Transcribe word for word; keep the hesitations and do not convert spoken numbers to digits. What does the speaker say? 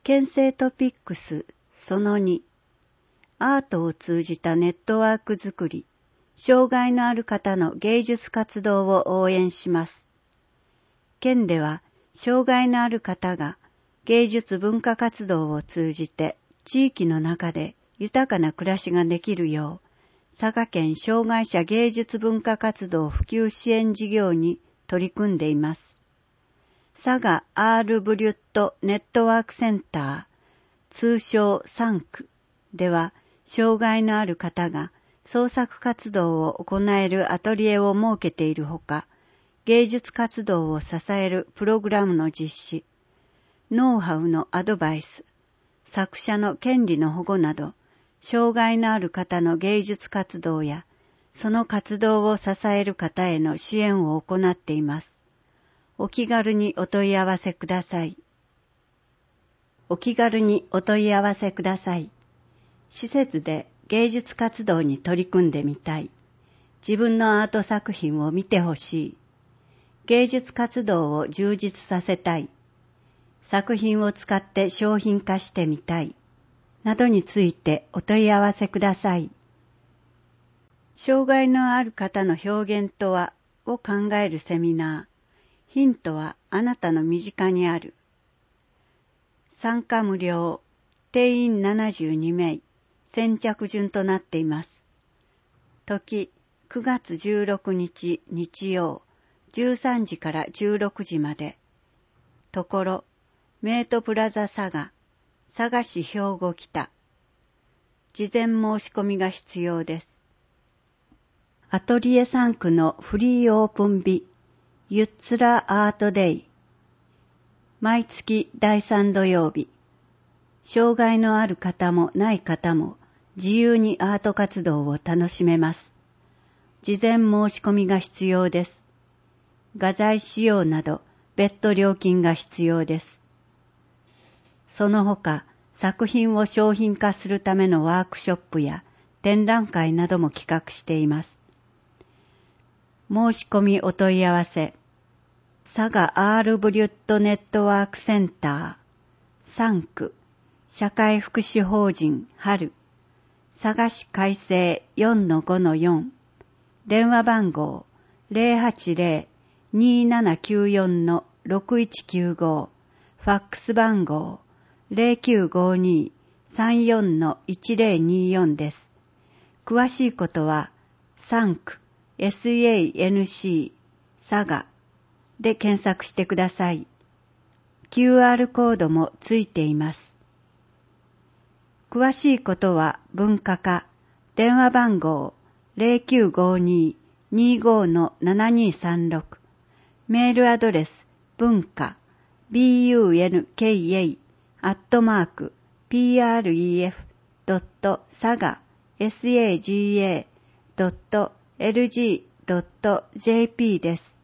県政トピックスそのに、アートを通じたネットワークづくり、障害のある方の芸術活動を応援します。県では、障害のある方が芸術文化活動を通じて地域の中で豊かな暮らしができるよう、佐賀県障害者芸術文化活動普及支援事業に取り組んでいます。佐賀アールブリュットネットワークセンター、通称サンクでは、障害のある方が創作活動を行えるアトリエを設けているほか、芸術活動を支えるプログラムの実施、ノウハウのアドバイス、作者の権利の保護など、障害のある方の芸術活動や、その活動を支える方への支援を行っています。お気軽にお問い合わせください。お気軽にお問い合わせください。施設で芸術活動に取り組んでみたい。自分のアート作品を見てほしい。芸術活動を充実させたい。作品を使って商品化してみたい。などについてお問い合わせください。障害のある方の表現とはを考えるセミナー。ヒントはあなたの身近にある。参加無料。定員ななじゅうにめい。先着順となっています。時、くがつじゅうろくにち日曜、じゅうさんじからじゅうろくじまで。ところ、メイトプラザ佐賀、佐賀市兵庫北。事前申し込みが必要です。アトリエさん区のフリーオープン日、ゆっつらアートデイ。毎月だいさん土曜日。障害のある方もない方も自由にアート活動を楽しめます。事前申し込みが必要です。画材使用など別途料金が必要です。その他、作品を商品化するためのワークショップや展覧会なども企画しています。申し込みお問い合わせ、佐賀アールブリュットネットワークセンター、さん区、社会福祉法人春、佐賀市改正 よんのごのよん、電話番号 ゼロはちゼロ にーななきゅうよん ろくいちきゅうご、ファックス番号 ゼロきゅうごに さんよん いちゼロによん です。詳しいことはさん区 サン 佐賀で検索してください。キューアール コードもついています。詳しいことは文化課、電話番号 ゼロきゅうごに にーご ななにさんろく、メールアドレス文化 ブンカ アットマーク プレフ ドット 佐賀 サガ ドット エルジー ドット ジェーピー です。